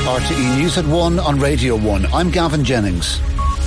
RTE News at 1 on Radio 1. I'm Gavin Jennings.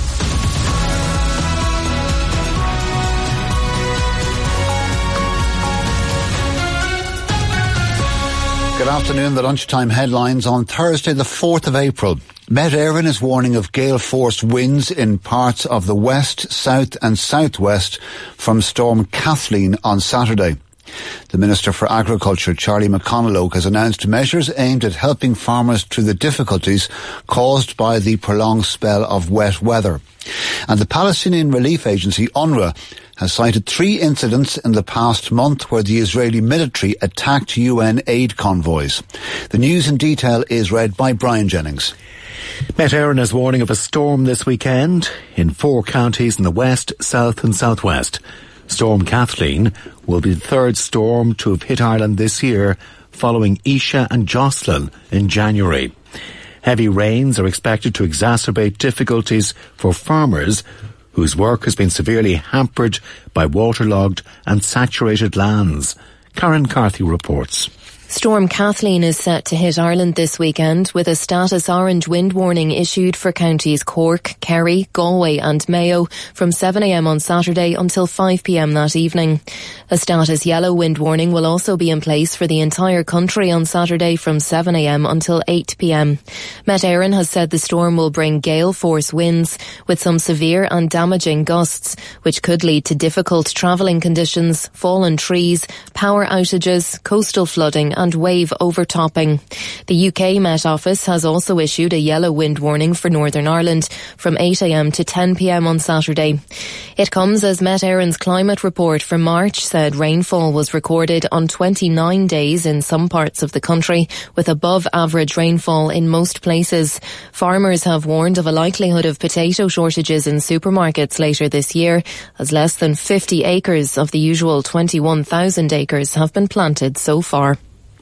Good afternoon. The lunchtime headlines on Thursday, the 4th of April. Met Éireann is warning of gale-force winds in parts of the west, south and southwest from Storm Kathleen on Saturday. The Minister for Agriculture, Charlie McConalogue, has announced measures aimed at helping farmers through the difficulties caused by the prolonged spell of wet weather. And the Palestinian Relief Agency, UNRWA, has cited 3 incidents in the past month where the Israeli military attacked UN aid convoys. The news in detail is read by Brian Jennings. Met Éireann is warning of a storm this weekend in 4 counties in the west, south and southwest. Storm Kathleen will be the 3rd storm to have hit Ireland this year, following Isha and Jocelyn in January. Heavy rains are expected to exacerbate difficulties for farmers whose work has been severely hampered by waterlogged and saturated lands. Karen Carthy reports. Storm Kathleen is set to hit Ireland this weekend with a status orange wind warning issued for counties Cork, Kerry, Galway and Mayo from 7 a.m. on Saturday until 5 p.m. that evening. A status yellow wind warning will also be in place for the entire country on Saturday from 7 a.m. until 8 p.m. Met Éireann has said the storm will bring gale force winds with some severe and damaging gusts, which could lead to difficult travelling conditions, fallen trees, power outages, coastal flooding and wave overtopping. The UK Met Office has also issued a yellow wind warning for Northern Ireland from 8 a.m. to 10 p.m. on Saturday. It comes as Met Éireann's climate report for March said rainfall was recorded on 29 days in some parts of the country, with above average rainfall in most places. Farmers have warned of a likelihood of potato shortages in supermarkets later this year, as less than 50 acres of the usual 21,000 acres have been planted so far.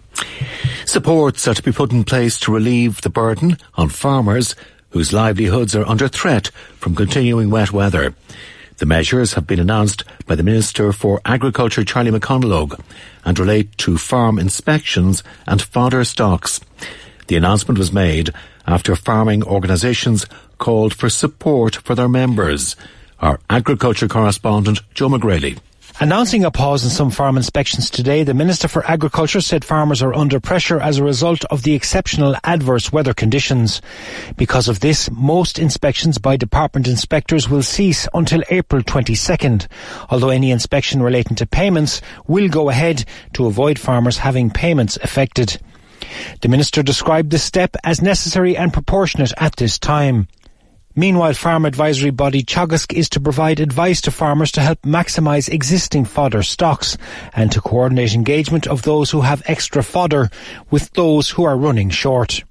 Supports are to be put in place to relieve the burden on farmers whose livelihoods are under threat from continuing wet weather. The measures have been announced by the Minister for Agriculture, Charlie McConalogue, and relate to farm inspections and fodder stocks. The announcement was made after farming organisations called for support for their members. Our agriculture correspondent, Joe McGrady. Announcing a pause in some farm inspections today, the Minister for Agriculture said farmers are under pressure as a result of the exceptional adverse weather conditions. Because of this, most inspections by department inspectors will cease until April 22nd, although any inspection relating to payments will go ahead to avoid farmers having payments affected. The Minister described the step as necessary and proportionate at this time. Meanwhile, farm advisory body Teagasc is to provide advice to farmers to help maximise existing fodder stocks and to coordinate engagement of those who have extra fodder with those who are running short.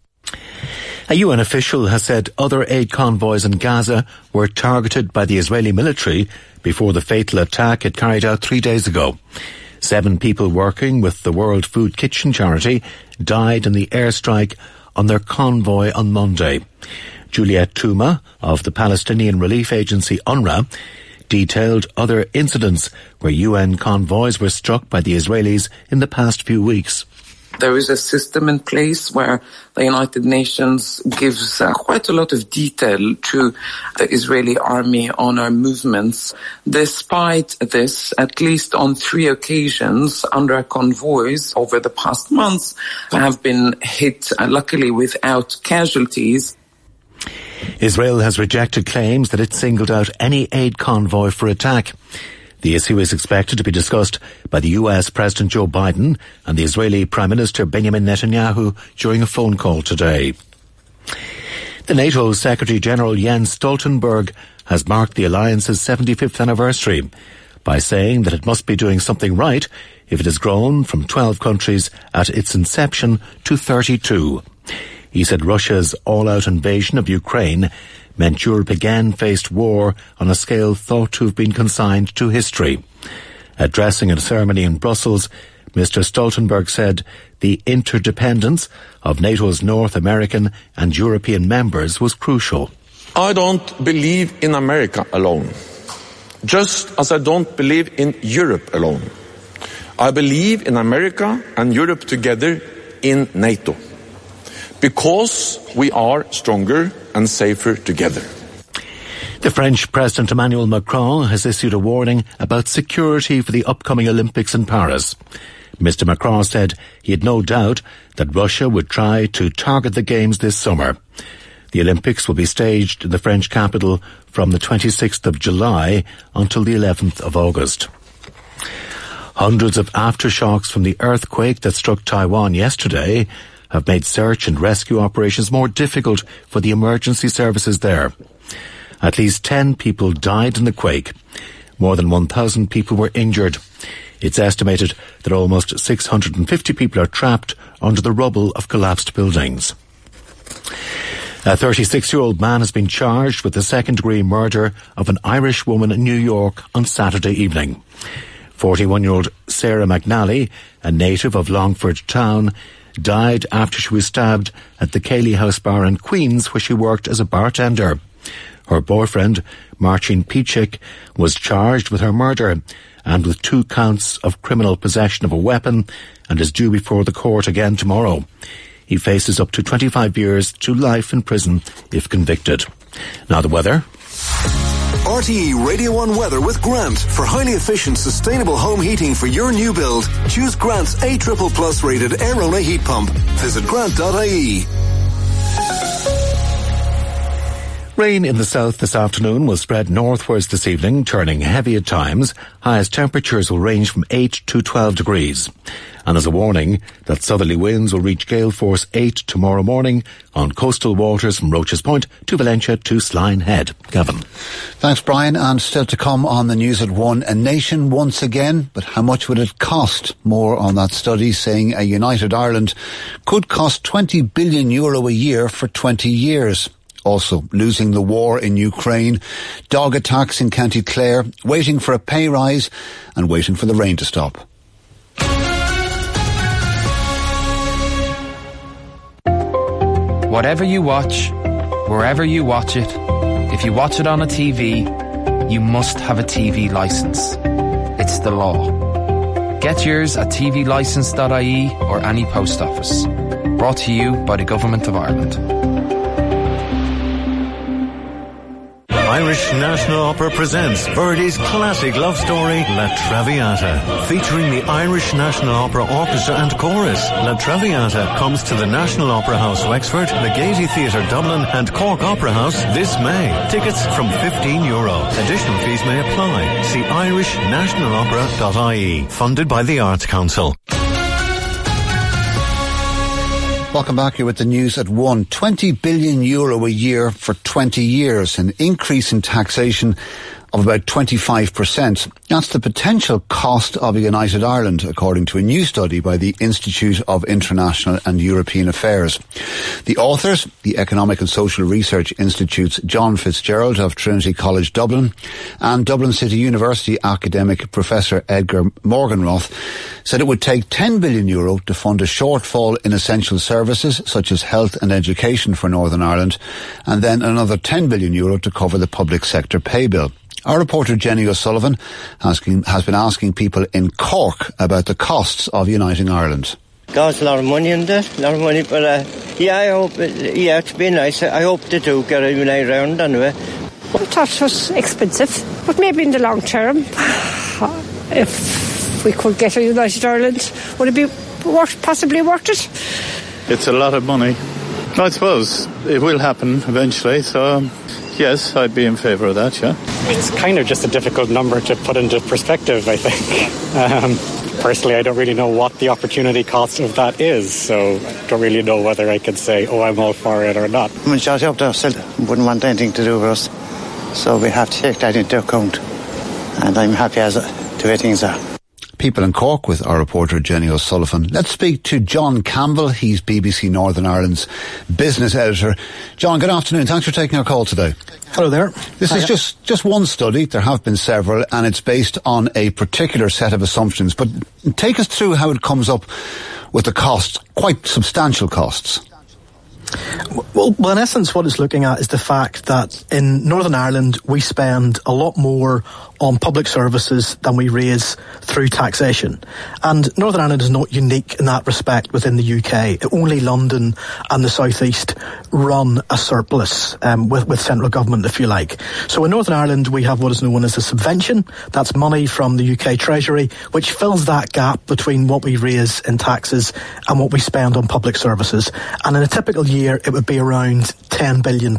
A UN official has said other aid convoys in Gaza were targeted by the Israeli military before the fatal attack it carried out 3 days ago. 7 people working with the World Food Kitchen charity died in the airstrike on their convoy on Monday. Juliette Touma of the Palestinian Relief Agency UNRWA detailed other incidents where UN convoys were struck by the Israelis in the past few weeks. There is a system in place where the United Nations gives quite a lot of detail to the Israeli army on our movements. Despite this, at least on 3 occasions, under convoys over the past months have been hit, luckily without casualties. Israel has rejected claims that it singled out any aid convoy for attack. The issue is expected to be discussed by the US President Joe Biden and the Israeli Prime Minister Benjamin Netanyahu during a phone call today. The NATO Secretary-General Jens Stoltenberg has marked the alliance's 75th anniversary by saying that it must be doing something right if it has grown from 12 countries at its inception to 32. He said Russia's all-out invasion of Ukraine meant Europe again faced war on a scale thought to have been consigned to history. Addressing a ceremony in Brussels, Mr. Stoltenberg said the interdependence of NATO's North American and European members was crucial. I don't believe in America alone, just as I don't believe in Europe alone. I believe in America and Europe together in NATO. because we are stronger and safer together. The French President Emmanuel Macron has issued a warning about security for the upcoming Olympics in Paris. Mr. Macron said he had no doubt that Russia would try to target the Games this summer. The Olympics will be staged in the French capital from the 26th of July until the 11th of August. Hundreds of aftershocks from the earthquake that struck Taiwan yesterday have made search and rescue operations more difficult for the emergency services there. At least 10 people died in the quake. More than 1,000 people were injured. It's estimated that almost 650 people are trapped under the rubble of collapsed buildings. A 36-year-old man has been charged with the second-degree murder of an Irish woman in New York on Saturday evening. 41-year-old Sarah McNally, a native of Longford Town, died after she was stabbed at the Cayley House Bar in Queens, where she worked as a bartender. Her boyfriend, Marcin Pichik, was charged with her murder and with 2 counts of criminal possession of a weapon and is due before the court again tomorrow. He faces up to 25 years to life in prison if convicted. Now the weather. RTE Radio 1 weather with Grant. For highly efficient, sustainable home heating for your new build, choose Grant's A++ rated Airona heat pump. Visit grant.ie. Rain in the south this afternoon will spread northwards this evening, turning heavy at times. Highest temperatures will range from 8 to 12 degrees. And as a warning that southerly winds will reach gale force 8 tomorrow morning on coastal waters from Roches Point to Valentia to Sline Head. Gavin. Thanks, Brian. And still to come on the news at 1, a nation once again, but how much would it cost? More on that study saying a united Ireland could cost €20 billion a year for 20 years. Also, losing the war in Ukraine, dog attacks in County Clare, waiting for a pay rise and waiting for the rain to stop. Whatever you watch, wherever you watch it, if you watch it on a TV, you must have a TV licence. It's the law. Get yours at tvlicence.ie or any post office. Brought to you by the Government of Ireland. Irish National Opera presents Verdi's classic love story, La Traviata, featuring the Irish National Opera Orchestra and Chorus. La Traviata comes to the National Opera House Wexford, the Gaiety Theatre Dublin and Cork Opera House this May. Tickets from €15. Additional fees may apply. See irishnationalopera.ie. Funded by the Arts Council. Welcome back here with the news at 1. €20 billion a year for 20 years, an increase in taxation of about 25%. That's the potential cost of a united Ireland, according to a new study by the Institute of International and European Affairs. The authors, the Economic and Social Research Institute's John Fitzgerald of Trinity College Dublin and Dublin City University academic Professor Edgar Morganroth, said it would take €10 billion to fund a shortfall in essential services such as health and education for Northern Ireland, and then another €10 billion to cover the public sector pay bill. Our reporter Jenny O'Sullivan has been asking people in Cork about the costs of uniting Ireland. Costs a lot of money in that, a lot of money, but I hope, it's been nice. I hope they do get a united Ireland anyway. I thought it was expensive, but maybe in the long term, if we could get a united Ireland, would it be possibly worth it? It's a lot of money. I suppose it will happen eventually, so yes, I'd be in favour of that, yeah. It's kind of just a difficult number to put into perspective, I think. Personally, I don't really know what the opportunity cost of that is, so I don't really know whether I could say, I'm all for it or not. The majority up there still wouldn't want anything to do with us, so we have to take that into account. And I'm happy as the way things are. People in Cork with our reporter Jenny O'Sullivan. Let's speak to John Campbell. He's BBC Northern Ireland's business editor. John, good afternoon. Thanks for taking our call today. Hello there. This is just one study. There have been several, and it's based on a particular set of assumptions. But take us through how it comes up with the costs, quite substantial costs. Well, in essence, what it's looking at is the fact that in Northern Ireland, we spend a lot more on public services than we raise through taxation. And Northern Ireland is not unique in that respect within the UK. Only London and the South East run a surplus with central government, if you like. So in Northern Ireland, we have what is known as a subvention. That's money from the UK Treasury, which fills that gap between what we raise in taxes and what we spend on public services. And in a typical year, it would be around £10 billion.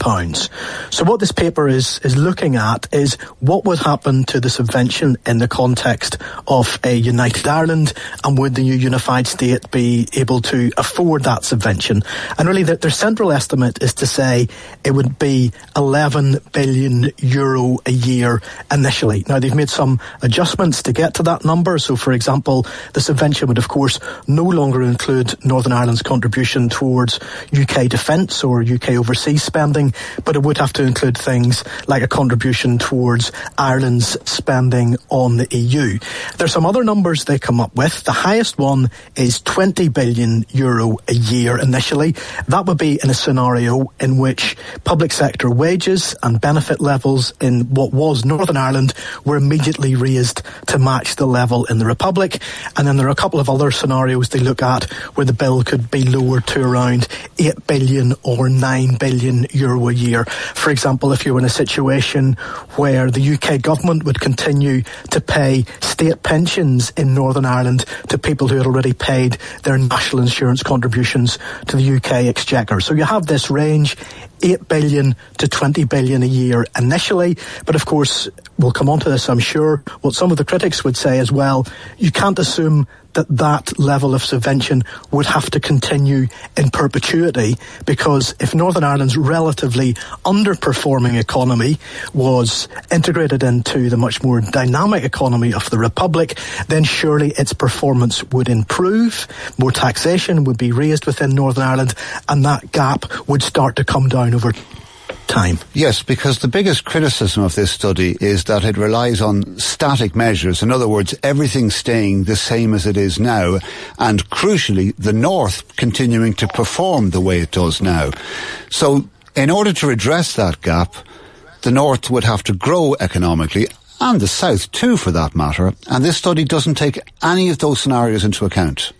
So what this paper is looking at is what would happen to the subvention in the context of a united Ireland, and would the new unified state be able to afford that subvention? And really their central estimate is to say it would be €11 billion a year initially. Now they've made some adjustments to get to that number. So for example, the subvention would of course no longer include Northern Ireland's contribution towards UK defence or UK overseas spending, but it would have to include things like a contribution towards Ireland's spending on the EU. There's some other numbers they come up with. The highest one is €20 billion a year initially. That would be in a scenario in which public sector wages and benefit levels in what was Northern Ireland were immediately raised to match the level in the Republic. And then there are a couple of other scenarios they look at where the bill could be lowered to around €8 billion or €9 billion a year. For example, if you were in a situation where the UK government would continue to pay state pensions in Northern Ireland to people who had already paid their national insurance contributions to the UK Exchequer. So you have this range, $8 billion to $20 billion a year initially. But of course, we'll come on to this, I'm sure. What some of the critics would say as well, you can't assume that level of subvention would have to continue in perpetuity, because if Northern Ireland's relatively underperforming economy was integrated into the much more dynamic economy of the Republic, then surely its performance would improve, more taxation would be raised within Northern Ireland, and that gap would start to come down over time. Yes, because the biggest criticism of this study is that it relies on static measures. In other words, everything staying the same as it is now, and crucially, the North continuing to perform the way it does now. So, in order to redress that gap, the North would have to grow economically, and the South too, for that matter, and this study doesn't take any of those scenarios into account.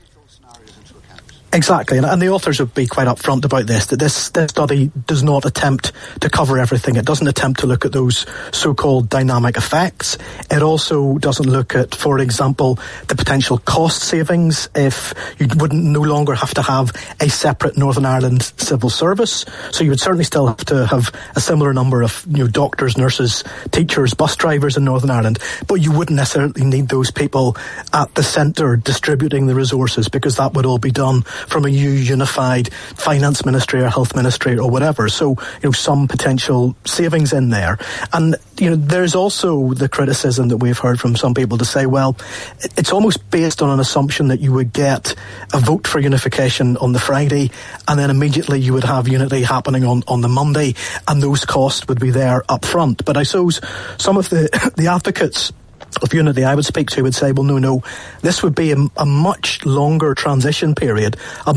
Exactly, and the authors would be quite upfront about this, that this study does not attempt to cover everything. It doesn't attempt to look at those so-called dynamic effects. It also doesn't look at, for example, the potential cost savings if you wouldn't no longer have to have a separate Northern Ireland civil service. So you would certainly still have to have a similar number of doctors, nurses, teachers, bus drivers in Northern Ireland, but you wouldn't necessarily need those people at the centre distributing the resources, because that would all be done from a unified finance ministry or health ministry or whatever. So, some potential savings in there. And, there's also the criticism that we've heard from some people to say, well, it's almost based on an assumption that you would get a vote for unification on the Friday, and then immediately you would have unity happening on the Monday, and those costs would be there up front. But I suppose some of the advocates of unity I would speak to would say, well, no, this would be a much longer transition period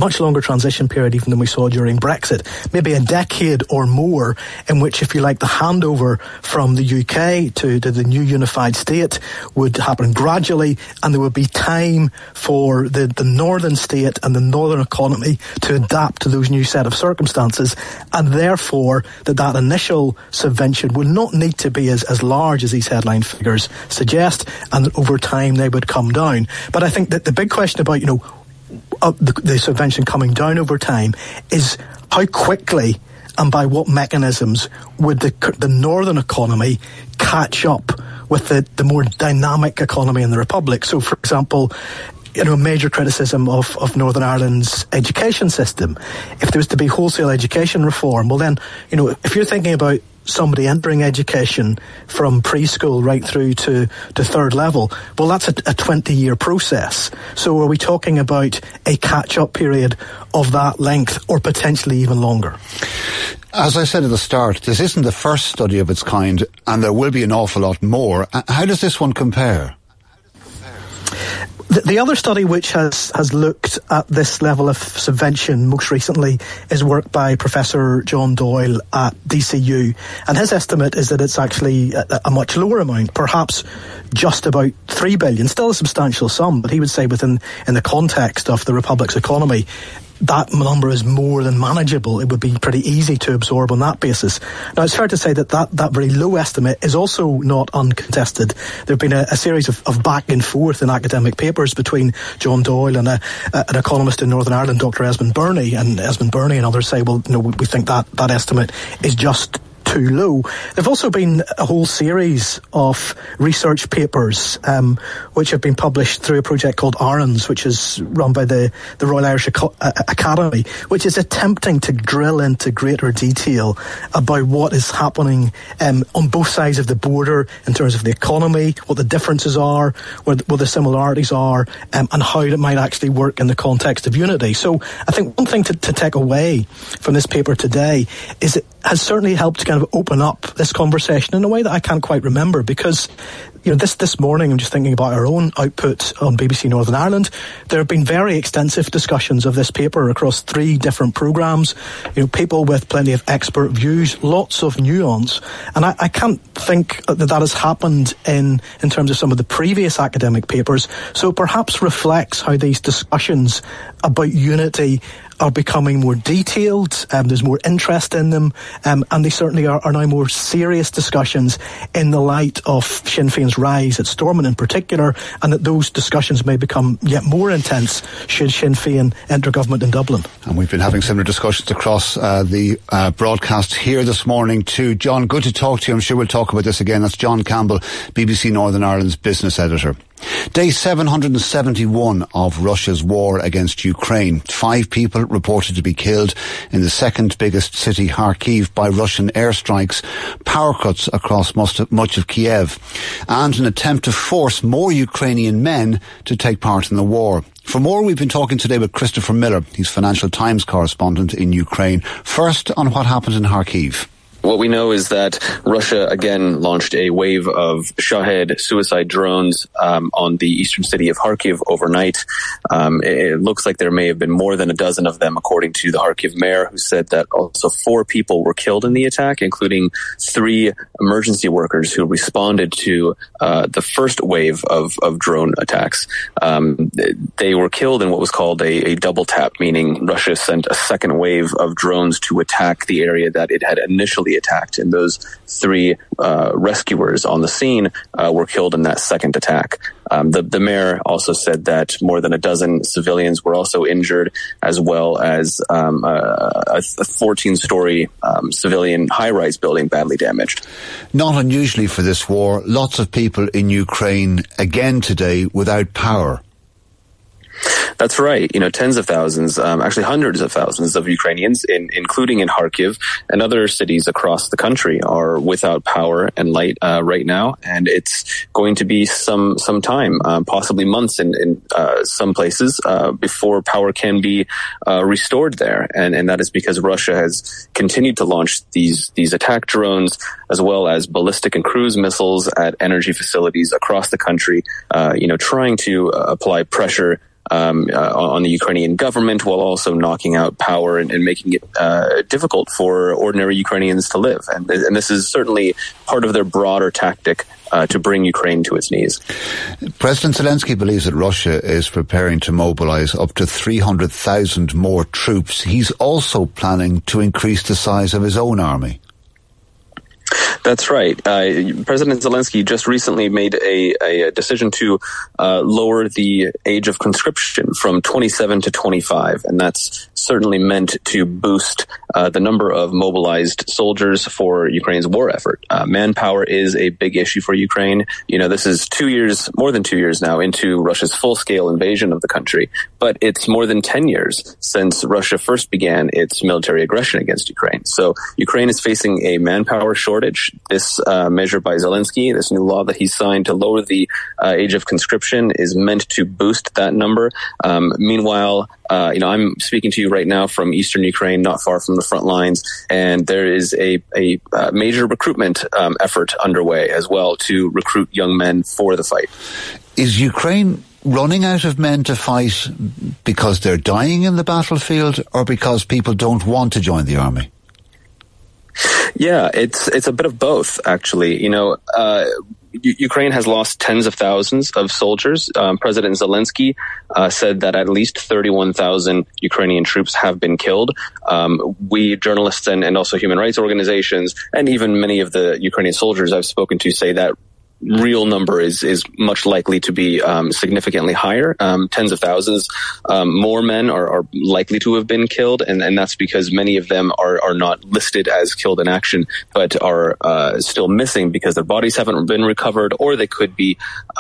even than we saw during Brexit, maybe a decade or more, in which, if you like, the handover from the UK to the new unified state would happen gradually, and there would be time for the northern state and the northern economy to adapt to those new set of circumstances, and therefore that initial subvention would not need to be as large as these headline figures suggest, and over time they would come down. But I think that the big question about the subvention coming down over time is how quickly and by what mechanisms would the northern economy catch up with the more dynamic economy in the Republic. So, for example, a major criticism of Northern Ireland's education system, if there was to be wholesale education reform, well then, if you're thinking about somebody entering education from preschool right through to third level, well, that's a 20-year process. So are we talking about a catch-up period of that length, or potentially even longer? As I said at the start, this isn't the first study of its kind, and there will be an awful lot more. How does this one compare? The other study which has looked at this level of subvention most recently is work by Professor John Doyle at DCU, and his estimate is that it's actually a much lower amount, perhaps just about $3 billion, still a substantial sum, but he would say in the context of the Republic's economy, that number is more than manageable. It would be pretty easy to absorb on that basis. Now, it's fair to say that very low estimate is also not uncontested. There have been a series of back and forth in academic papers between John Doyle and an economist in Northern Ireland, Dr. Esmond Birney, and others say, well, no, we think that estimate is just too low. There have also been a whole series of research papers which have been published through a project called ARENS, which is run by the Royal Irish Academy, which is attempting to drill into greater detail about what is happening on both sides of the border in terms of the economy, what the differences are, what the similarities are, and how it might actually work in the context of unity. So I think one thing to take away from this paper today is it has certainly helped kind of open up this conversation in a way that I can't quite remember, because this morning I'm just thinking about our own output on BBC Northern Ireland. There have been very extensive discussions of this paper across 3 different programmes, people with plenty of expert views, lots of nuance, and I can't think that has happened in terms of some of the previous academic papers, so it perhaps reflects how these discussions about unity are becoming more detailed, there's more interest in them, and they certainly are now more serious discussions in the light of Sinn Féin's rise at Stormont in particular, and that those discussions may become yet more intense should Sinn Féin enter government in Dublin. And we've been having similar discussions across the broadcast here this morning too. John, good to talk to you. I'm sure we'll talk about this again. That's John Campbell, BBC Northern Ireland's business editor. Day 771 of Russia's war against Ukraine. 5 people reported to be killed in the second biggest city, Kharkiv, by Russian airstrikes, power cuts across much of Kiev, and an attempt to force more Ukrainian men to take part in the war. For more, we've been talking today with Christopher Miller. He's Financial Times correspondent in Ukraine. First, on what happened in Kharkiv. What we know is that Russia again launched a wave of Shahed suicide drones on the eastern city of Kharkiv overnight. It looks like there may have been more than a dozen of them, according to the Kharkiv mayor, who said that also 4 people were killed in the attack, including 3 emergency workers who responded to the first wave of drone attacks. They were killed in what was called a double tap, meaning Russia sent a second wave of drones to attack the area that it had initially attacked, and those 3 rescuers on the scene were killed in that second attack. The mayor also said that more than a dozen civilians were also injured, as well as a 14-story civilian high-rise building badly damaged. Not unusually for this war, lots of people in Ukraine again today without power. That's right. Tens of thousands, actually hundreds of thousands of Ukrainians, including in Kharkiv and other cities across the country, are without power and light right now, and it's going to be some time, possibly months in some places, before power can be restored there, and that is because Russia has continued to launch these attack drones as well as ballistic and cruise missiles at energy facilities across the country, trying to apply pressure on the Ukrainian government, while also knocking out power and making it difficult for ordinary Ukrainians to live. And this is certainly part of their broader tactic to bring Ukraine to its knees. President Zelensky believes that Russia is preparing to mobilize up to 300,000 more troops. He's also planning to increase the size of his own army. That's right. President Zelensky just recently made a decision to lower the age of conscription from 27 to 25, and that's certainly meant to boost the number of mobilized soldiers for Ukraine's war effort. Manpower is a big issue for Ukraine. This is more than 2 years now into Russia's full-scale invasion of the country, but it's more than 10 years since Russia first began its military aggression against Ukraine. So Ukraine is facing a manpower shortage. This measure by Zelensky, this new law that he signed to lower the age of conscription, is meant to boost that number. Meanwhile, I'm speaking to you right now from eastern Ukraine, not far from the front lines, and there is a major recruitment effort underway as well to recruit young men for the fight. Is Ukraine running out of men to fight because they're dying in the battlefield, or because people don't want to join the army? Yeah, it's a bit of both, actually. Ukraine has lost tens of thousands of soldiers. President Zelensky said that at least 31,000 Ukrainian troops have been killed. We journalists and also human rights organizations, and even many of the Ukrainian soldiers I've spoken to, say that real number is much likely to be significantly higher. Tens of thousands more men are likely to have been killed, and that's because many of them are not listed as killed in action, but are still missing because their bodies haven't been recovered, or they could be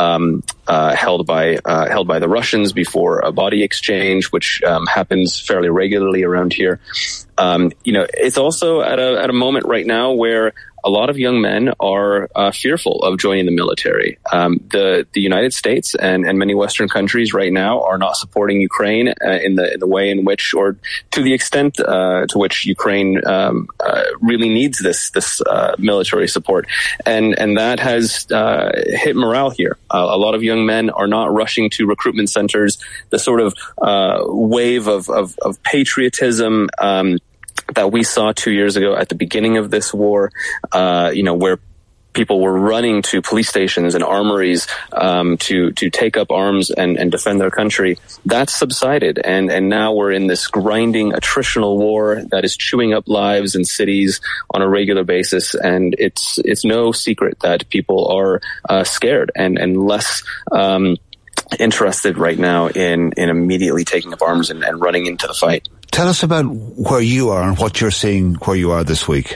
held by the Russians before a body exchange, which happens fairly regularly around here. It's also at a moment right now where a lot of young men are fearful of joining the military. The United States and many Western countries right now are not supporting Ukraine in the way in which, or to the extent to which Ukraine really needs this military support, and that has hit morale here. A lot of young men are not rushing to recruitment centers. The sort of wave of patriotism that we saw 2 years ago at the beginning of this war, where people were running to police stations and armories to take up arms and defend their country, that's subsided. And now we're in this grinding attritional war that is chewing up lives in cities on a regular basis. And it's no secret that people are scared and less interested right now in immediately taking up arms and running into the fight. Tell us about where you are and what you're seeing where you are this week.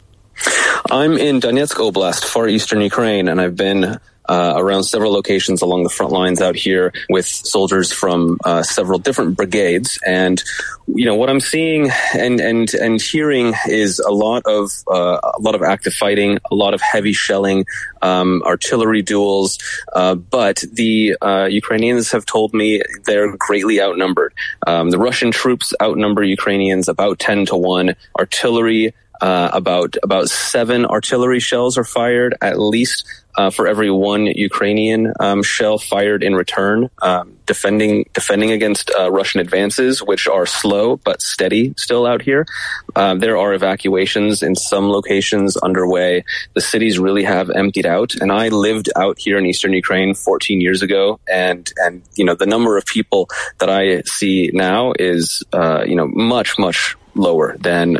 I'm in Donetsk Oblast, far eastern Ukraine, and I've been around several locations along the front lines out here with soldiers from several different brigades. And what I'm seeing and hearing is a lot of active fighting, a lot of heavy shelling, artillery duels. But the Ukrainians have told me they're greatly outnumbered. The Russian troops outnumber Ukrainians about 10-1. Artillery, about 7 artillery shells are fired at least for every 1 Ukrainian shell fired in return, defending against Russian advances, which are slow but steady still out here. There are evacuations in some locations underway. The cities really have emptied out, and I lived out here in eastern Ukraine 14 years ago, and the number of people that I see now is much lower than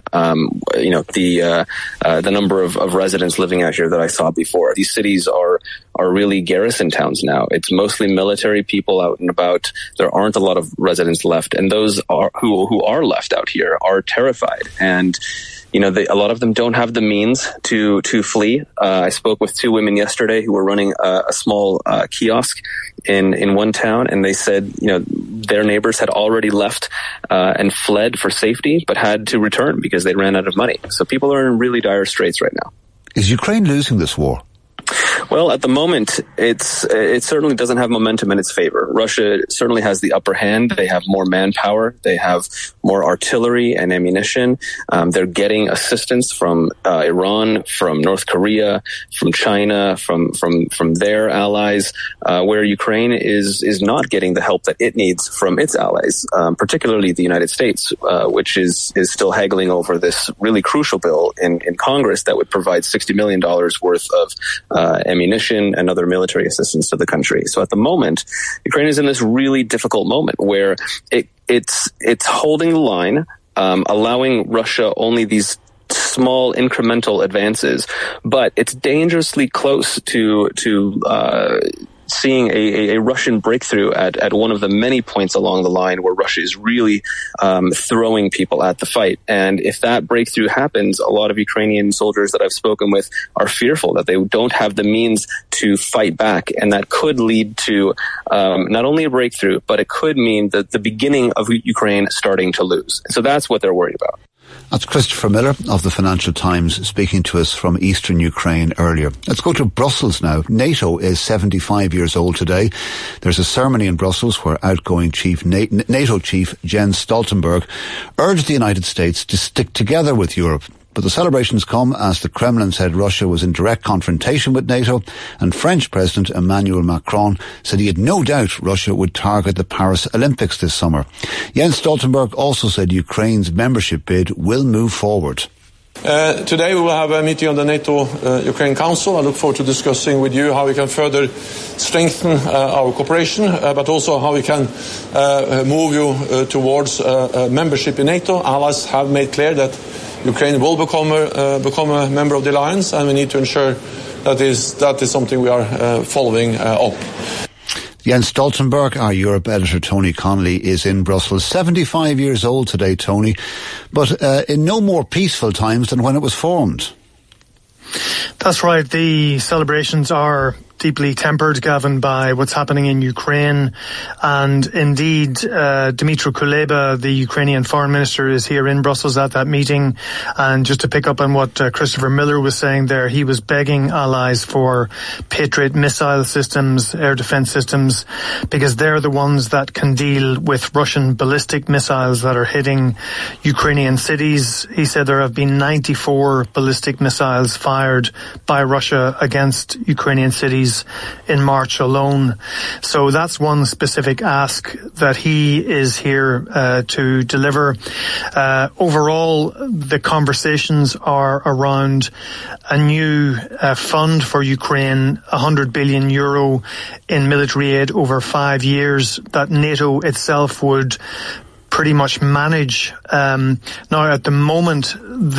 the number of residents living out here that I saw before. These cities are really garrison towns now. It's mostly military people out and about. There aren't a lot of residents left, and those who are left out here are terrified. And a lot of them don't have the means to flee. I spoke with 2 women yesterday who were running a small kiosk in one town, and they said, their neighbors had already left and fled for safety, but had to return because they ran out of money. So people are in really dire straits right now. Is Ukraine losing this war? Well, at the moment, it certainly doesn't have momentum in its favor. Russia certainly has the upper hand. They have more manpower. They have more artillery and ammunition. They're getting assistance from Iran, from North Korea, from China, from their allies, where Ukraine is not getting the help that it needs from its allies, particularly the United States, which is still haggling over this really crucial bill in Congress that would provide $60 million worth of ammunition and other military assistance to the country. So at the moment, Ukraine is in this really difficult moment where it's holding the line, allowing Russia only these small incremental advances, but it's dangerously close to seeing a Russian breakthrough at one of the many points along the line where Russia is really throwing people at the fight. And if that breakthrough happens, a lot of Ukrainian soldiers that I've spoken with are fearful that they don't have the means to fight back. And that could lead to not only a breakthrough, but it could mean that the beginning of Ukraine starting to lose. So that's what they're worried about. That's Christopher Miller of the Financial Times speaking to us from eastern Ukraine earlier. Let's go to Brussels now. NATO is 75 years old today. There's a ceremony in Brussels where outgoing NATO chief Jens Stoltenberg urged the United States to stick together with Europe. But the celebrations come as the Kremlin said Russia was in direct confrontation with NATO, and French President Emmanuel Macron said he had no doubt Russia would target the Paris Olympics this summer. Jens Stoltenberg also said Ukraine's membership bid will move forward. Today we will have a meeting on the NATO-Ukraine Council. I look forward to discussing with you how we can further strengthen our cooperation, but also how we can move you towards membership in NATO. Allies have made clear that Ukraine will become a member of the alliance, and we need to ensure that is something we are following up. Jens Stoltenberg, our Europe editor Tony Connolly, is in Brussels. 75 years old today, Tony, but in no more peaceful times than when it was formed. That's right. The celebrations are deeply tempered, Gavin, by what's happening in Ukraine. And indeed, Dmytro Kuleba, the Ukrainian foreign minister, is here in Brussels at that meeting. And just to pick up on what Christopher Miller was saying there, he was begging allies for Patriot missile systems, air defense systems, because they're the ones that can deal with Russian ballistic missiles that are hitting Ukrainian cities. He said there have been 94 ballistic missiles fired by Russia against Ukrainian cities in March alone. So that's one specific ask that he is here to deliver. Overall, the conversations are around a new fund for Ukraine, 100 billion euro in military aid over 5 years that NATO itself would pretty much manage. Now, at the moment,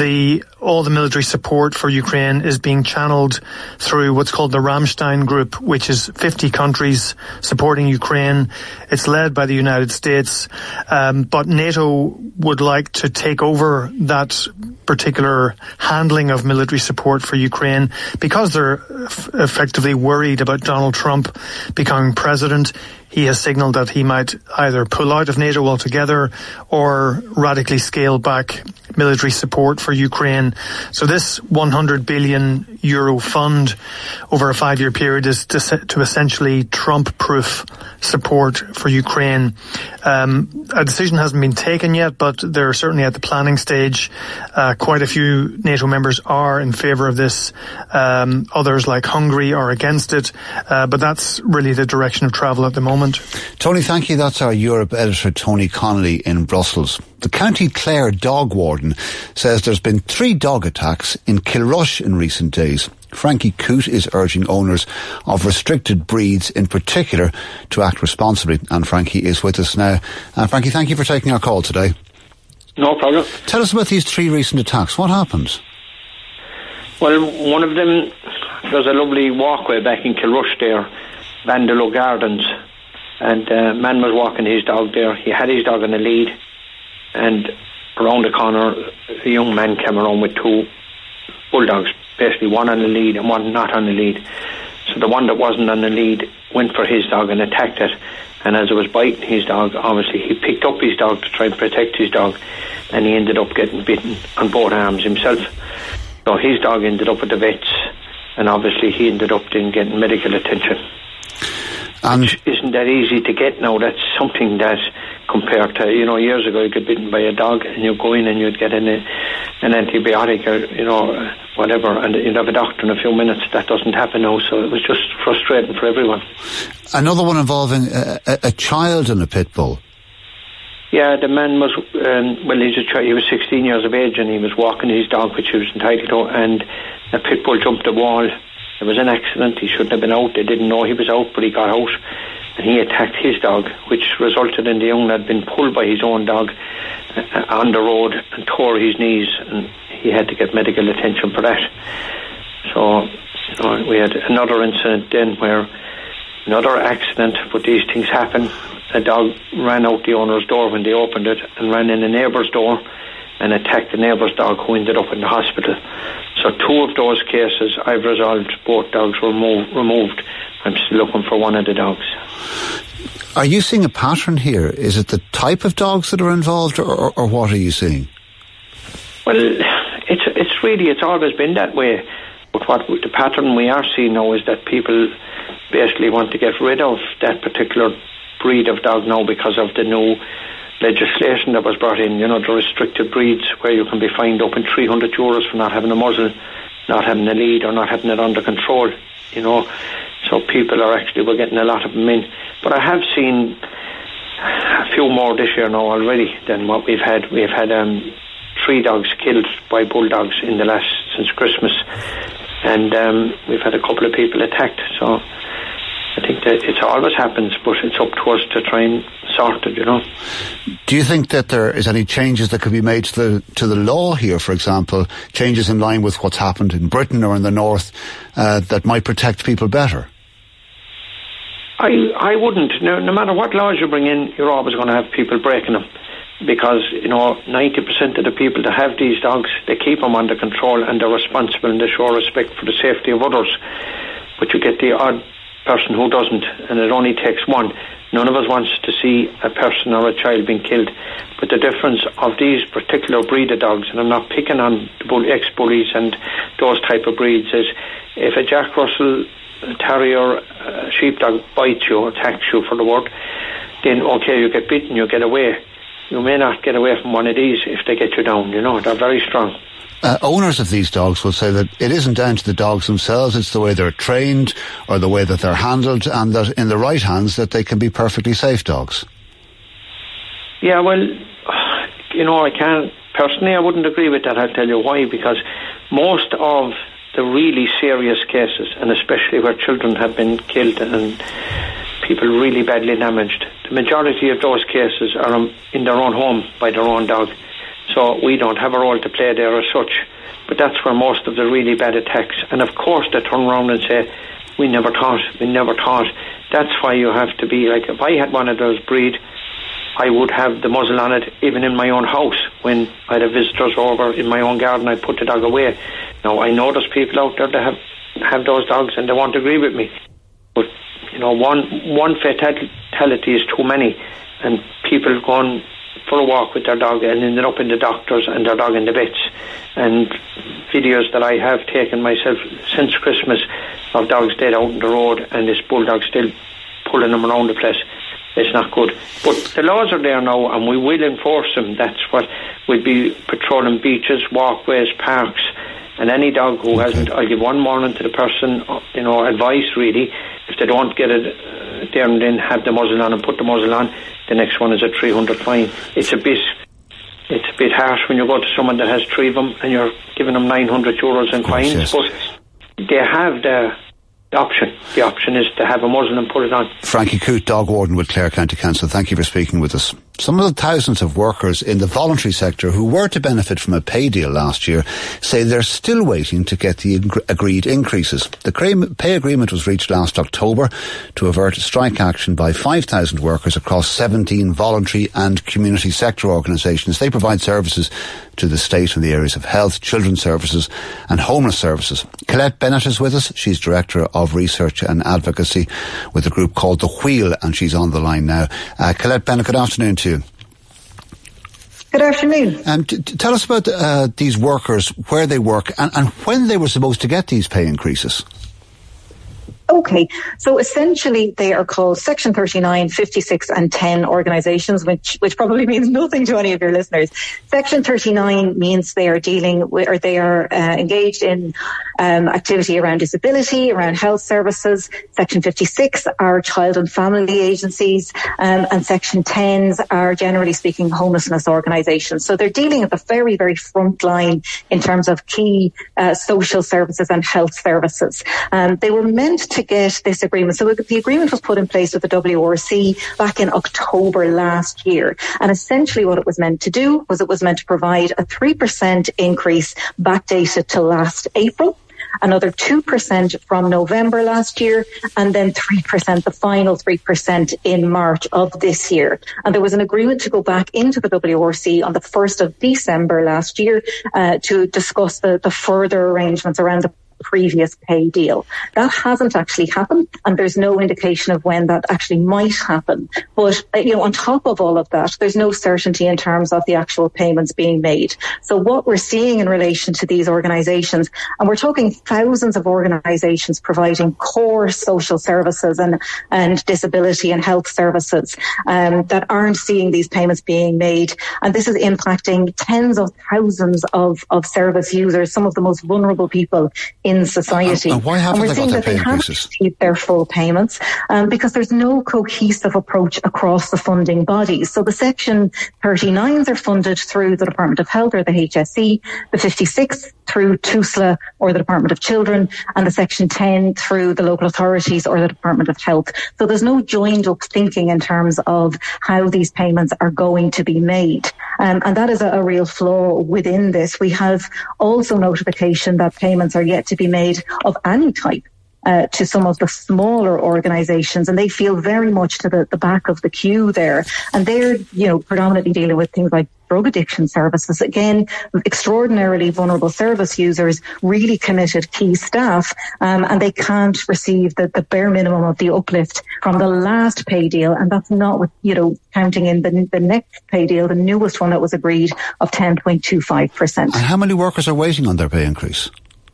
all the military support for Ukraine is being channeled through what's called the Ramstein Group, which is 50 countries supporting Ukraine. It's led by the United States, but NATO would like to take over that particular handling of military support for Ukraine because they're effectively worried about Donald Trump becoming president. He has signalled that he might either pull out of NATO altogether or radically scale back military support for Ukraine. So this 100 billion euro fund over a 5-year period is to essentially Trump-proof support for Ukraine. A decision hasn't been taken yet, but they're certainly at the planning stage. Quite a few NATO members are in favour of this. Others, like Hungary, are against it. But that's really the direction of travel at the moment. Tony, thank you. That's our Europe editor, Tony Connolly, in Brussels. The County Clare dog warden says there's been 3 dog attacks in Kilrush in recent days. Frankie Coote is urging owners of restricted breeds in particular to act responsibly. And Frankie is with us now. Frankie, thank you for taking our call today. No problem. Tell us about these 3 recent attacks. What happened? Well, one of them, there's a lovely walkway back in Kilrush there, Vandelow Gardens. And a man was walking his dog there. He had his dog on a lead. And around the corner, a young man came around with 2 bulldogs, basically one on the lead and one not on the lead. So the one that wasn't on the lead went for his dog and attacked it. And as it was biting his dog, obviously he picked up his dog to try and protect his dog, and he ended up getting bitten on both arms himself. So his dog ended up at the vets, and obviously he ended up then getting medical attention. And which isn't that easy to get now. That's something that, compared to, years ago, you get bitten by a dog and you go in and you'd get an antibiotic or, whatever, and you'd have a doctor in a few minutes. That doesn't happen now, so it was just frustrating for everyone. Another one involving a child and a pit bull. Yeah, the man was, he was 16 years of age and he was walking his dog, which he was entitled to, and a pit bull jumped the wall. There was an accident. He shouldn't have been out. They didn't know he was out, but he got out. And he attacked his dog, which resulted in the young lad being pulled by his own dog on the road and tore his knees. And he had to get medical attention for that. So we had another incident then where another accident, but these things happen. A dog ran out the owner's door when they opened it and ran in a neighbour's door and attacked the neighbour's dog, who ended up in the hospital. So 2 of those cases I've resolved. Both dogs were removed. I'm still looking for one of the dogs. Are you seeing a pattern here? Is it the type of dogs that are involved, or what are you seeing? Well, it's always been that way. But what the pattern we are seeing now is that people basically want to get rid of that particular breed of dog now because of the new legislation that was brought in, the restricted breeds where you can be fined up in €300 for not having a muzzle, not having a lead, or not having it under control, So people we're getting a lot of them in. But I have seen a few more this year now already than what we've had. We've had 3 dogs killed by bulldogs since Christmas, and we've had a couple of people attacked. So I think that it always happens, but it's up to us to try and sort it, Do you think that there is any changes that could be made to the law here, for example, changes in line with what's happened in Britain or in the North, that might protect people better? I wouldn't. No matter what laws you bring in, you're always going to have people breaking them. Because, 90% of the people that have these dogs, they keep them under control and they're responsible and they show respect for the safety of others. But you get the odd person who doesn't, and it only takes one. None of us wants to see a person or a child being killed. But the difference of these particular breed of dogs, and I'm not picking on the ex-bullies and those type of breeds, is if a Jack Russell Terrier sheepdog bites you, attacks you for the word, then okay, you get bitten, you get away. You may not get away from one of these if they get you down, they're very strong. Owners of these dogs will say that it isn't down to the dogs themselves, it's the way they're trained or the way that they're handled, and that in the right hands that they can be perfectly safe dogs. Yeah, well, I wouldn't agree with that. I'll tell you why. Because most of the really serious cases, and especially where children have been killed and people really badly damaged, the majority of those cases are in their own home by their own dog. So we don't have a role to play there as such. But that's where most of the really bad attacks, and of course they turn around and say, we never thought. That's why you have to be like, if I had one of those breed, I would have the muzzle on it even in my own house. When I'd have visitors over in my own garden, I'd put the dog away. Now I know there's people out there that have those dogs and they won't agree with me. But one fatality is too many, and people going for a walk with their dog and ended up in the doctors and their dog in the vets. And videos that I have taken myself since Christmas of dogs dead out on the road, and this bulldog still pulling them around the place. It's not good. But the laws are there now, and we will enforce them. That's what we'll be patrolling beaches, walkways, parks, and any dog who hasn't, I'll give one warning to the person, advice really. If they don't get it there and then have the muzzle on and put the muzzle on, the next one is a 300 fine. It's a bit harsh when you go to someone that has 3 of them and you're giving them €900 in fines. Yes. But they have the option. The option is to have a muzzle and put it on. Frankie Coote, dog warden with Clare County Council, thank you for speaking with us. Some of the thousands of workers in the voluntary sector who were to benefit from a pay deal last year say they're still waiting to get the agreed increases. The pay agreement was reached last October to avert strike action by 5,000 workers across 17 voluntary and community sector organisations. They provide services to the state in the areas of health, children's services and homeless services. Colette Bennett is with us. She's Director of Research and Advocacy with a group called The Wheel, and she's on the line now. Colette Bennett, good afternoon to you. Good afternoon. Tell us about these workers, where they work and when they were supposed to get these pay increases. Okay, so essentially they are called Section 39, 56 and 10 organisations, which probably means nothing to any of your listeners. Section 39 means they are dealing with, or they are engaged in activity around disability, around health services. Section 56 are child and family agencies, and Section 10s are, generally speaking, homelessness organisations. So they're dealing at the very, very front line in terms of key social services and health services. They were meant to get this agreement. So the agreement was put in place with the WRC back in October last year. And essentially what it was meant to do was it was meant to provide a 3% increase backdated to last April, another 2% from November last year, and then 3%, the final 3% in March of this year. And there was an agreement to go back into the WRC on the 1st of December last year to discuss the further arrangements around the previous pay deal. That hasn't actually happened, and there's no indication of when that actually might happen. But, on top of all of that, there's no certainty in terms of the actual payments being made. So what we're seeing in relation to these organisations, and we're talking thousands of organisations providing core social services and disability and health services that aren't seeing these payments being made. And this is impacting tens of thousands of service users, some of the most vulnerable people in society. And why haven't we're they seeing got their that pay they haven't received their full payments because there's no cohesive approach across the funding bodies. So the Section 39s are funded through the Department of Health or the HSE, the 56 through TUSLA or the Department of Children, and the Section 10 through the local authorities or the Department of Health. So there's no joined up thinking in terms of how these payments are going to be made. And that is a real flaw within this. We have also notification that payments are yet to be made of any type to some of the smaller organisations, and they feel very much to the back of the queue there. And they're, predominantly dealing with things like drug addiction services. Again, extraordinarily vulnerable service users, really committed key staff, and they can't receive the bare minimum of the uplift from the last pay deal. And that's not with, counting in the next pay deal, the newest one that was agreed of 10.25%. And how many workers are waiting on their pay increase?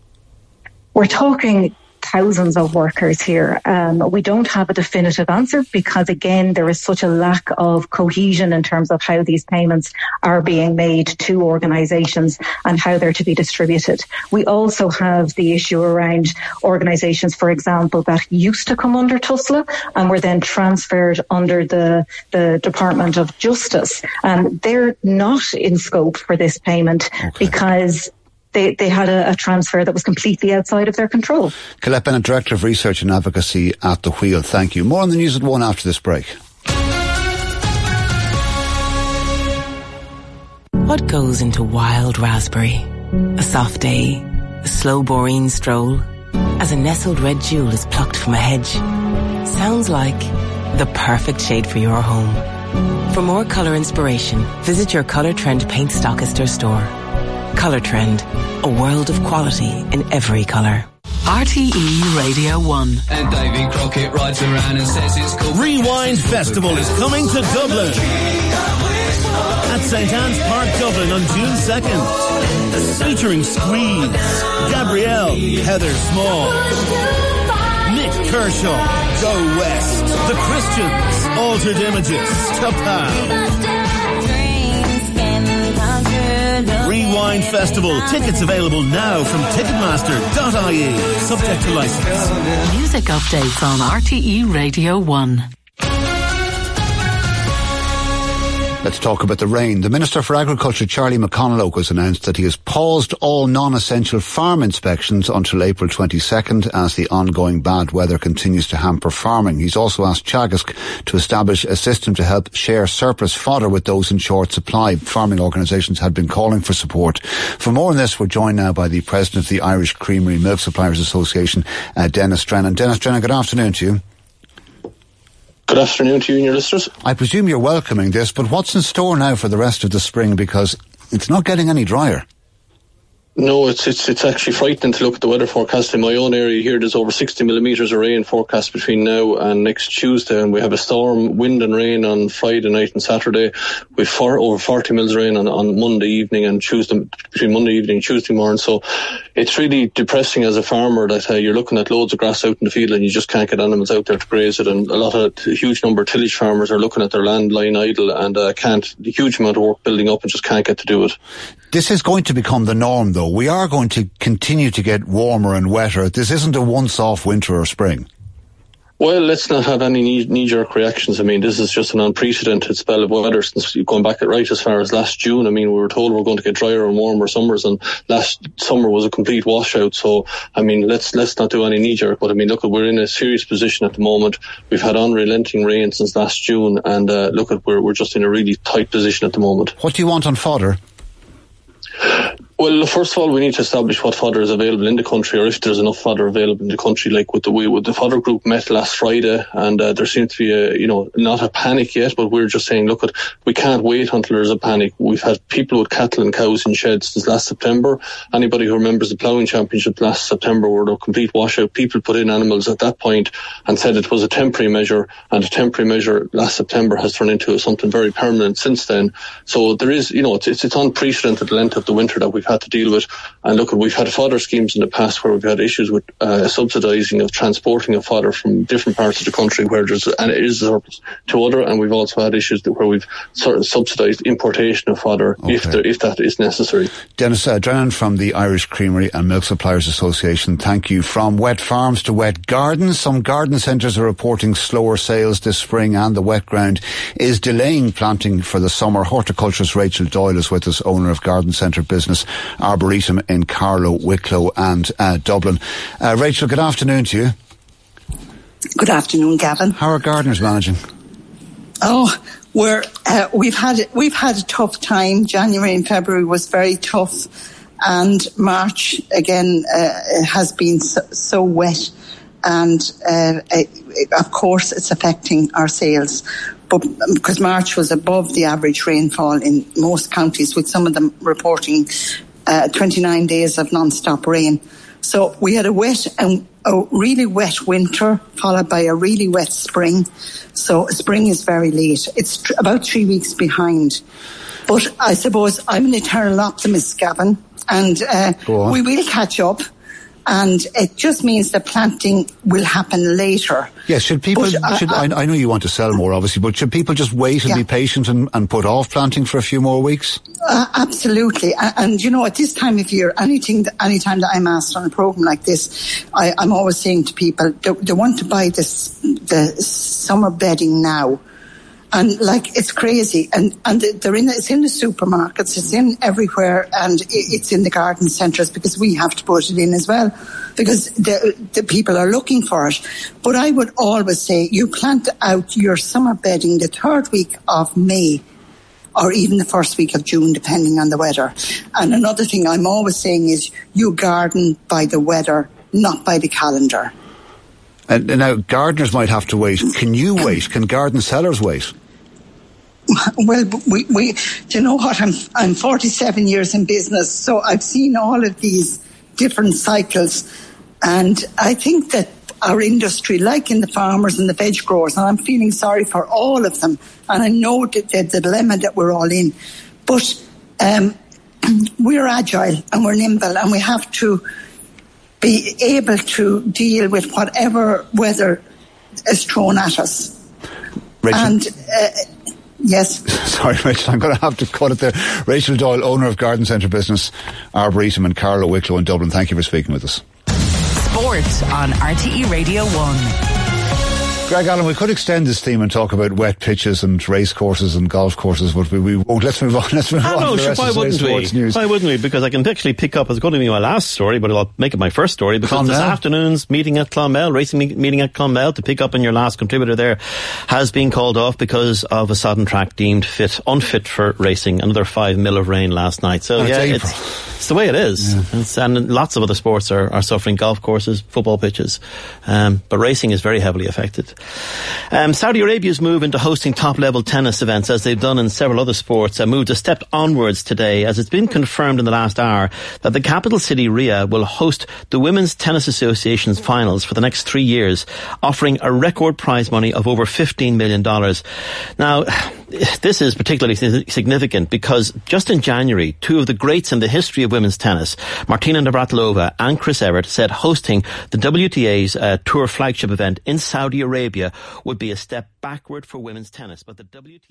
We're talking thousands of workers here. We don't have a definitive answer because, again, there is such a lack of cohesion in terms of how these payments are being made to organisations and how they're to be distributed. We also have the issue around organisations, for example, that used to come under TUSLA and were then transferred under the Department of Justice. They're not in scope for this payment because they had a transfer that was completely outside of their control. Colette Bennett, Director of Research and Advocacy at The Wheel. Thank you. More on the news at 1 after this break. What goes into wild raspberry? A soft day, a slow Boreen stroll, as a nestled red jewel is plucked from a hedge. Sounds like the perfect shade for your home. For more colour inspiration, visit your Colour Trend paint stockist or store. Colour Trend, a world of quality in every colour. RTE Radio 1. And Davy Crockett rides around and says it's cool. Rewind Festival is coming to Dublin. At St Anne's Park, Dublin on June 2nd. Featuring Squeeze, Gabrielle, Heather Small, Nick Kershaw, Go West, The Christians, Altered Images, Tapao. Rewind Festival. Tickets available now from Ticketmaster.ie. Subject to licence. Music updates on RTE Radio 1. Let's talk about the rain. The Minister for Agriculture, Charlie McConalogue, has announced that he has paused all non-essential farm inspections until April 22nd as the ongoing bad weather continues to hamper farming. He's also asked Teagasc to establish a system to help share surplus fodder with those in short supply. Farming organisations had been calling for support. For more on this, we're joined now by the President of the Irish Creamery Milk Suppliers Association, Denis Drennan. Denis Drennan, good afternoon to you. Good afternoon to you and your listeners. I presume you're welcoming this, but what's in store now for the rest of the spring, because it's not getting any drier? No, it's actually frightening to look at the weather forecast. In my own area here, there's over 60 millimetres of rain forecast between now and next Tuesday, and we have a storm, wind and rain on Friday night and Saturday. We've over 40 mils rain on Monday evening and Tuesday, between Monday evening and Tuesday morning. So it's really depressing as a farmer that you're looking at loads of grass out in the field and you just can't get animals out there to graze it. And a huge number of tillage farmers are looking at their land lying idle and a huge amount of work building up and just can't get to do it. This is going to become the norm, though. We are going to continue to get warmer and wetter. This isn't a once-off winter or spring. Well, let's not have any knee-jerk reactions. I mean, this is just an unprecedented spell of weather since going back right as far as last June. I mean, we were told we were going to get drier and warmer summers, and last summer was a complete washout. So, I mean, let's not do any knee-jerk. But I mean, look, we're in a serious position at the moment. We've had unrelenting rain since last June, and we're just in a really tight position at the moment. What do you want on fodder? Well, first of all, we need to establish what fodder is available in the country, or if there's enough fodder available in the country. Like with the fodder group met last Friday, and there seems to be not a panic yet, but we're just saying, look, we can't wait until there's a panic. We've had people with cattle and cows in sheds since last September. Anybody who remembers the ploughing championship last September, were a complete washout. People put in animals at that point and said it was a temporary measure, and a temporary measure last September has turned into something very permanent since then. So there is, it's unprecedented length of the winter that we've had to deal with. And look, we've had fodder schemes in the past where we've had issues with subsidising of transporting of fodder from different parts of the country where it is a surplus to other, and we've also had issues where we've sort of subsidised importation of fodder if that is necessary. Dennis Drennan from the Irish Creamery and Milk Suppliers Association, thank you. From wet farms to wet gardens, some garden centres are reporting slower sales this spring, and the wet ground is delaying planting for the summer. Horticulturist Rachel Doyle is with us, owner of garden centre business Arboretum in Carlow, Wicklow and Dublin. Rachel, good afternoon to you. Good afternoon, Gavin. How are gardeners managing? Oh, we've had a tough time. January and February was very tough, and March again has been so wet, and of course it's affecting our sales. But because March was above the average rainfall in most counties, with some of them reporting 29 days of non-stop rain. So we had a really wet winter followed by a really wet spring. So spring is very late. It's about 3 weeks behind. But I suppose I'm an eternal optimist, Gavin, and we will catch up. And it just means that planting will happen later. Yes, should people, I know you want to sell more, obviously, but should people just wait and be patient and put off planting for a few more weeks? Absolutely. And at this time of year, anytime that I'm asked on a programme like this, I'm always saying to people, they want to buy the summer bedding now. And it's crazy, and it's in the supermarkets, it's in everywhere, and it's in the garden centres, because we have to put it in as well, because the people are looking for it. But I would always say you plant out your summer bedding the 3rd week of May, or even the 1st week of June, depending on the weather. And another thing I'm always saying is you garden by the weather, not by the calendar. And now gardeners might have to wait. Can you wait? Can garden sellers wait? Well, we do you know what? I'm 47 years in business, so I've seen all of these different cycles, and I think that our industry, like in the farmers and the veg growers, and I'm feeling sorry for all of them, and I know that the dilemma that we're all in, but we're agile and we're nimble, and we have to be able to deal with whatever weather is thrown at us. Rachel? And yes. Sorry, Rachel, I'm going to have to cut it there. Rachel Doyle, owner of garden centre business Arboretum in Carlow, Wicklow and Dublin. Thank you for speaking with us. Sport on RTE Radio 1. Greg Allen, we could extend this theme and talk about wet pitches and race courses and golf courses, but we won't. Let's move on. Let's move on to the rest of today's sports news. Why wouldn't we? Because I can actually pick up, it's going to be my last story, but I'll make it my first story, because Clonmel. This afternoon's meeting at Clonmel, racing meeting at Clonmel, to pick up on your last contributor there, has been called off because of a sodden track deemed unfit for racing. Another 5 mil of rain last night. So it's the way it is. Yeah. And lots of other sports are suffering, golf courses, football pitches. But racing is very heavily affected. Saudi Arabia's move into hosting top-level tennis events, as they've done in several other sports, moved a step onwards today, as it's been confirmed in the last hour that the capital city, Riyadh, will host the Women's Tennis Association's finals for the next 3 years, offering a record prize money of over $15 million. Now, this is particularly significant because just in January, 2 of the greats in the history of women's tennis, Martina Navratilova and Chris Evert, said hosting the WTA's tour flagship event in Saudi Arabia would be a step backward for women's tennis. But the WTA